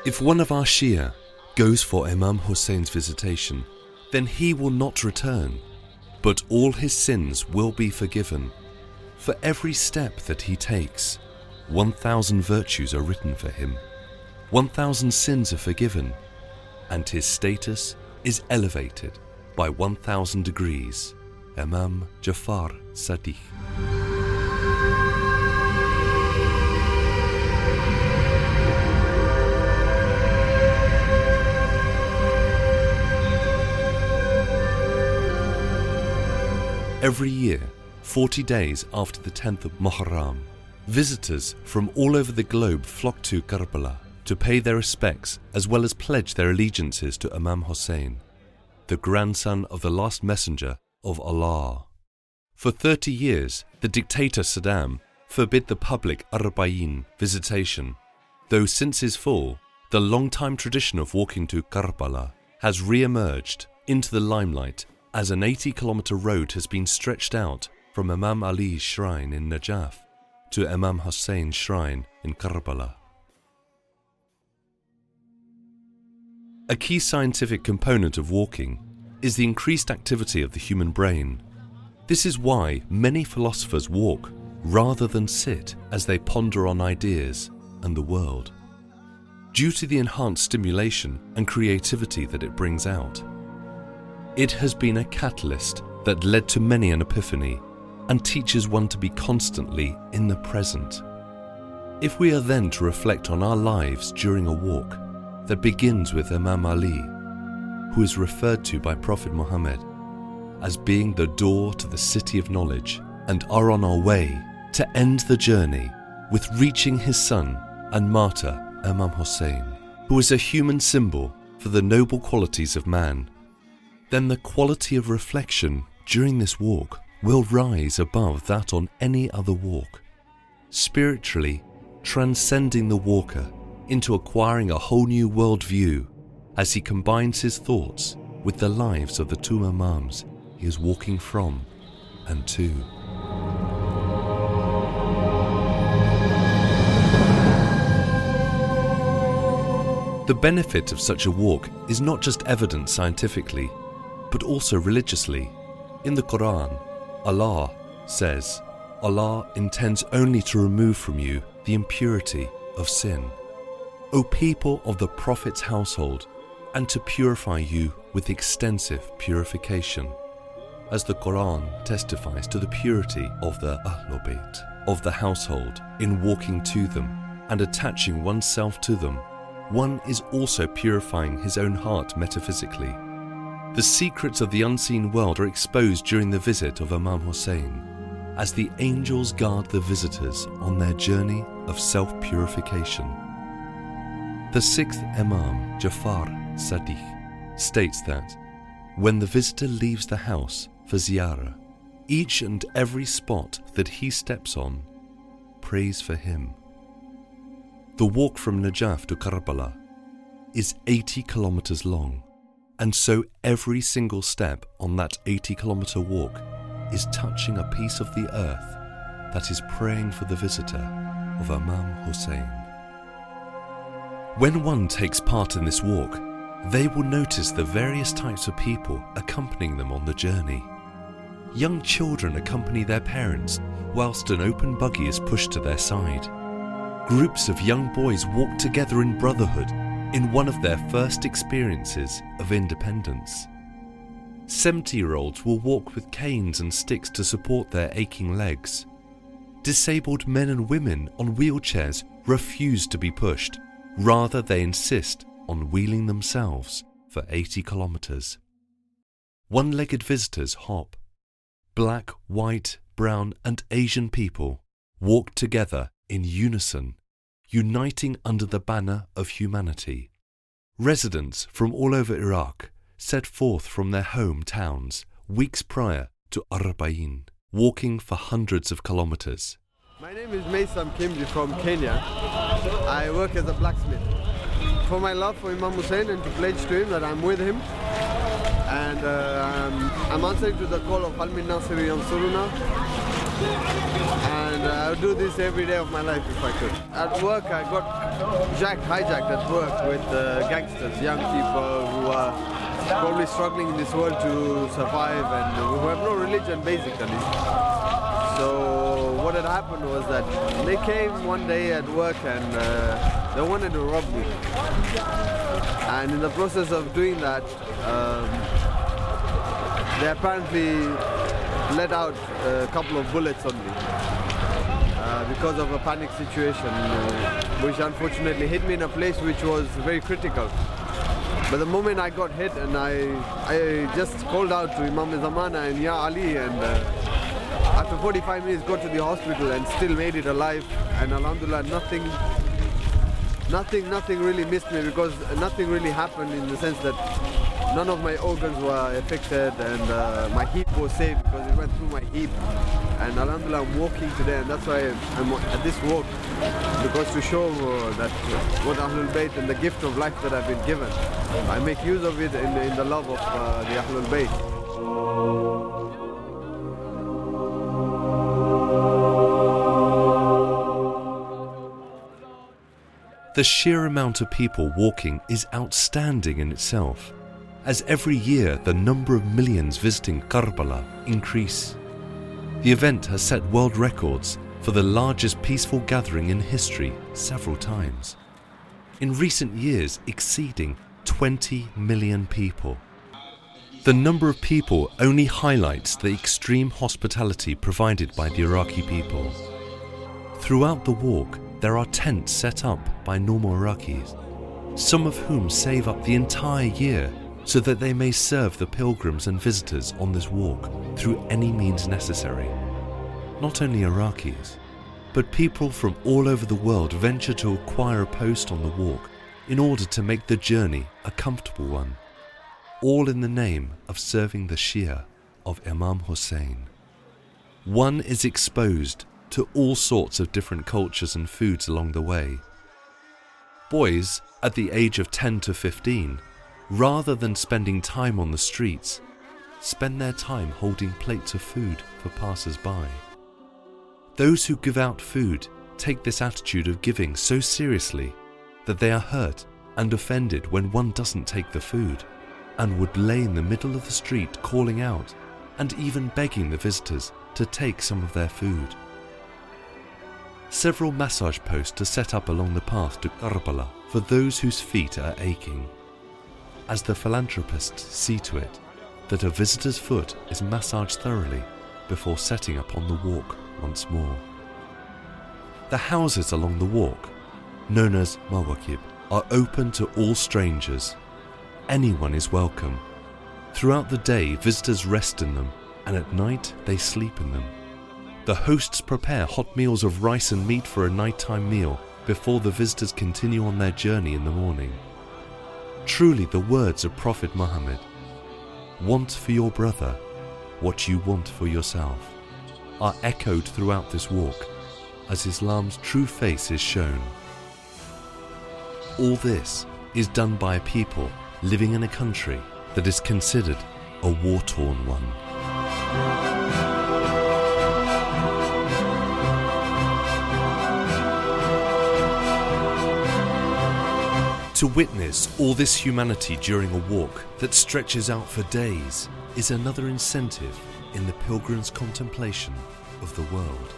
If one of our Shia goes for Imam Hussein's visitation, then he will not return, but all his sins will be forgiven. For every step that he takes, 1,000 virtues are written for him, 1,000 sins are forgiven, and his status is elevated by 1,000 degrees. Imam Jafar Sadiq. Every year, 40 days after the 10th of Muharram, visitors from all over the globe flock to Karbala to pay their respects as well as pledge their allegiances to Imam Hussein, the grandson of the last messenger of Allah. For 30 years, the dictator Saddam forbid the public Arba'in visitation, though since his fall, the long-time tradition of walking to Karbala has re-emerged into the limelight as an 80-kilometer road has been stretched out from Imam Ali's shrine in Najaf to Imam Hussein's shrine in Karbala. A key scientific component of walking is the increased activity of the human brain. This is why many philosophers walk rather than sit as they ponder on ideas and the world, due to the enhanced stimulation and creativity that it brings out. It has been a catalyst that led to many an epiphany and teaches one to be constantly in the present. If we are then to reflect on our lives during a walk that begins with Imam Ali, who is referred to by Prophet Muhammad as being the door to the city of knowledge, and are on our way to end the journey with reaching his son and martyr Imam Hussein, who is a human symbol for the noble qualities of man, then the quality of reflection during this walk will rise above that on any other walk, spiritually transcending the walker into acquiring a whole new worldview as he combines his thoughts with the lives of the two Imams he is walking from and to. The benefit of such a walk is not just evident scientifically, but also religiously. In the Quran, Allah says, Allah intends only to remove from you the impurity of sin, O people of the Prophet's household, and to purify you with extensive purification, as the Quran testifies to the purity of the Ahlul Bayt, of the household, in walking to them and attaching oneself to them. One is also purifying his own heart metaphysically. The secrets of the unseen world are exposed during the visit of Imam Hussein, as the angels guard the visitors on their journey of self-purification. The sixth Imam, Jafar Sadiq, states that when the visitor leaves the house for ziyarah, each and every spot that he steps on prays for him. The walk from Najaf to Karbala is 80 kilometers long, and so every single step on that 80-kilometer walk is touching a piece of the earth that is praying for the visitor of Imam Hussein. When one takes part in this walk, they will notice the various types of people accompanying them on the journey. Young children accompany their parents whilst an open buggy is pushed to their side. Groups of young boys walk together in brotherhood in one of their first experiences of independence. 70-year-olds will walk with canes and sticks to support their aching legs. Disabled men and women on wheelchairs refuse to be pushed. Rather, they insist on wheeling themselves for 80 kilometers. One-legged visitors hop. Black, white, brown, and Asian people walk together in unison, uniting under the banner of humanity. Residents from all over Iraq set forth from their hometowns weeks prior to Arba'in, walking for hundreds of kilometers. My name is Maysam Kimji from Kenya. I work as a blacksmith. For my love for Imam Hussein and to pledge to him that I'm with him, and I'm answering to the call of Al Min Nasiri Yansuruna, and I'll do this every day of my life if I could. At work I got hijacked at work with gangsters, young people who are probably struggling in this world to survive and who have no religion basically. So what had happened was that they came one day at work and they wanted to rob me. And in the process of doing that, they apparently let out a couple of bullets on me because of a panic situation, which unfortunately hit me in a place which was very critical. But the moment I got hit and I just called out to Imam Zamana and Ya Ali, and after 45 minutes got to the hospital and still made it alive, and alhamdulillah nothing really missed me, because nothing really happened in the sense that none of my organs were affected, and my hip was saved because it went through my hip. And alhamdulillah, I'm walking today, and that's why I'm at this walk, because to show that what Ahlul Bayt and the gift of life that I've been given, I make use of it in the love of the Ahlul Bayt. The sheer amount of people walking is outstanding in itself, as every year the number of millions visiting Karbala increase. The event has set world records for the largest peaceful gathering in history several times, in recent years exceeding 20 million people. The number of people only highlights the extreme hospitality provided by the Iraqi people. Throughout the walk, there are tents set up by normal Iraqis, some of whom save up the entire year so that they may serve the pilgrims and visitors on this walk through any means necessary. Not only Iraqis, but people from all over the world venture to acquire a post on the walk in order to make the journey a comfortable one, all in the name of serving the Shia of Imam Hussein. One is exposed to all sorts of different cultures and foods along the way. Boys at the age of 10 to 15, rather than spending time on the streets, spend their time holding plates of food for passers-by. Those who give out food take this attitude of giving so seriously that they are hurt and offended when one doesn't take the food, and would lay in the middle of the street calling out and even begging the visitors to take some of their food. Several massage posts are set up along the path to Karbala for those whose feet are aching, as the philanthropists see to it that a visitor's foot is massaged thoroughly before setting up on the walk once more. The houses along the walk, known as mawakib, are open to all strangers. Anyone is welcome. Throughout the day, visitors rest in them, and at night they sleep in them. The hosts prepare hot meals of rice and meat for a nighttime meal before the visitors continue on their journey in the morning. Truly the words of Prophet Muhammad, "Want for your brother what you want for yourself," are echoed throughout this walk as Islam's true face is shown. All this is done by a people living in a country that is considered a war-torn one. To witness all this humanity during a walk that stretches out for days is another incentive in the pilgrim's contemplation of the world.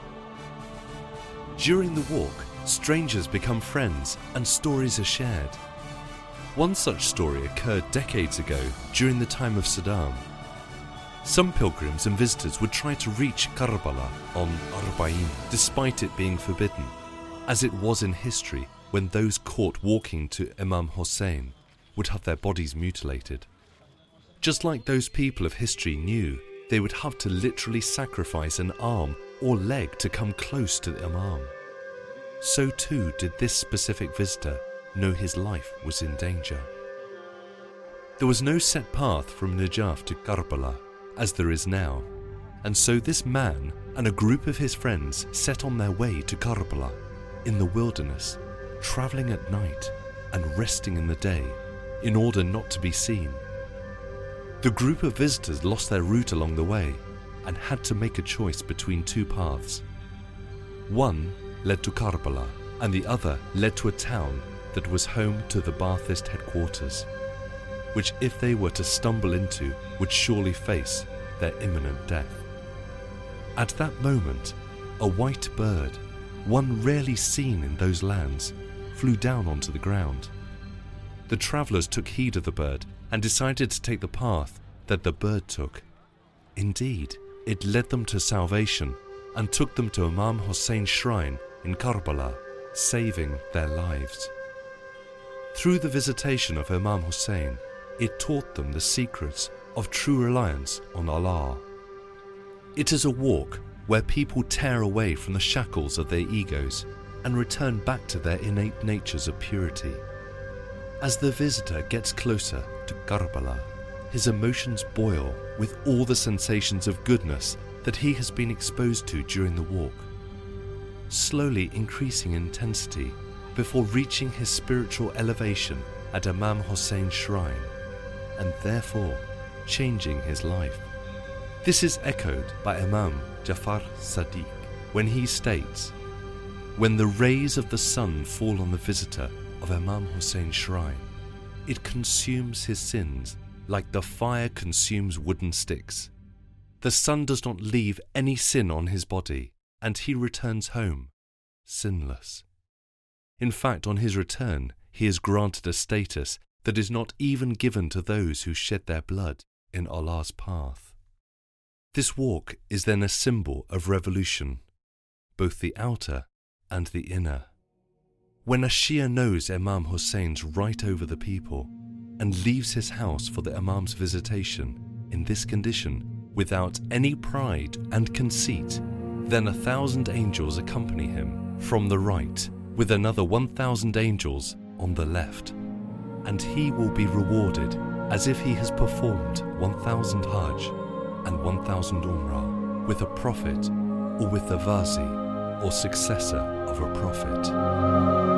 During the walk, strangers become friends and stories are shared. One such story occurred decades ago during the time of Saddam. Some pilgrims and visitors would try to reach Karbala on Arba'in despite it being forbidden, as it was in history when those caught walking to Imam Hussein would have their bodies mutilated. Just like those people of history knew they would have to literally sacrifice an arm or leg to come close to the Imam, so too did this specific visitor know his life was in danger. There was no set path from Najaf to Karbala as there is now, and so this man and a group of his friends set on their way to Karbala in the wilderness, travelling at night and resting in the day in order not to be seen. The group of visitors lost their route along the way and had to make a choice between two paths. One led to Karbala and the other led to a town that was home to the Ba'athist headquarters, which if they were to stumble into would surely face their imminent death. At that moment, a white bird, one rarely seen in those lands, flew down onto the ground. The travellers took heed of the bird and decided to take the path that the bird took. Indeed, it led them to salvation and took them to Imam Hussein's shrine in Karbala, saving their lives. Through the visitation of Imam Hussein, it taught them the secrets of true reliance on Allah. It is a walk where people tear away from the shackles of their egos and return back to their innate natures of purity. As the visitor gets closer to Karbala, his emotions boil with all the sensations of goodness that he has been exposed to during the walk, slowly increasing in intensity before reaching his spiritual elevation at Imam Hussein's shrine, and therefore changing his life. This is echoed by Imam Jafar Sadiq when he states, "When the rays of the sun fall on the visitor of Imam Hussein's shrine, it consumes his sins like the fire consumes wooden sticks. The sun does not leave any sin on his body, and he returns home sinless. In fact, on his return, he is granted a status that is not even given to those who shed their blood in Allah's path." This walk is then a symbol of revolution, both the outer and the inner. When a Shia knows Imam Hussein's right over the people and leaves his house for the Imam's visitation in this condition without any pride and conceit, then 1,000 angels accompany him from the right with another 1,000 angels on the left, and he will be rewarded as if he has performed 1,000 Hajj and 1,000 Umrah with a prophet or with the Wazi or successor of a prophet.